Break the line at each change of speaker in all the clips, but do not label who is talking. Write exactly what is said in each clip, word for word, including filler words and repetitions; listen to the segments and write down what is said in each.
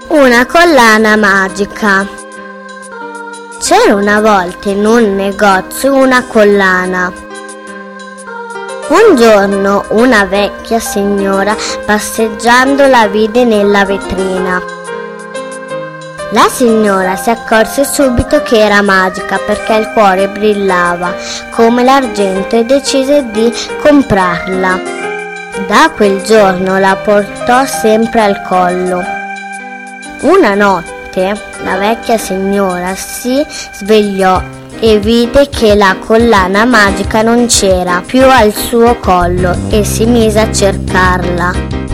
Una collana magica. C'era una volta in un negozio una collana. Un giorno una vecchia signora passeggiando la vide nella vetrina. La signora si accorse subito che era magica perché il cuore brillava come l'argento e decise di comprarla. Da quel giorno la portò sempre al collo. Una notte la vecchia signora si svegliò e vide che la collana magica non c'era più al suo collo e si mise a cercarla.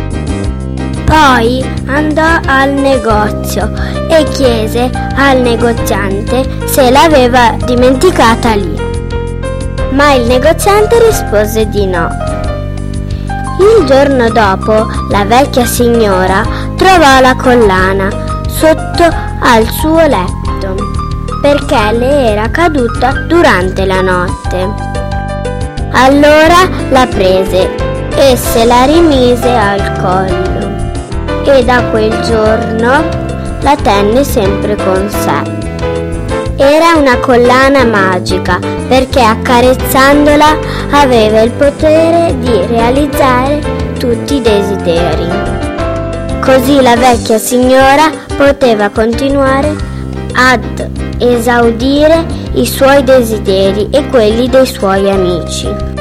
Poi andò al negozio e chiese al negoziante se l'aveva dimenticata lì. Ma il negoziante rispose di no. Il giorno dopo la vecchia signora trovò la collana sotto al suo letto perché le era caduta durante la notte. Allora la prese e se la rimise al collo e da quel giorno la tenne sempre con sé. Era una collana magica perché accarezzandola aveva il potere di realizzare tutti i desideri. Così la vecchia signora poteva continuare ad esaudire i suoi desideri e quelli dei suoi amici.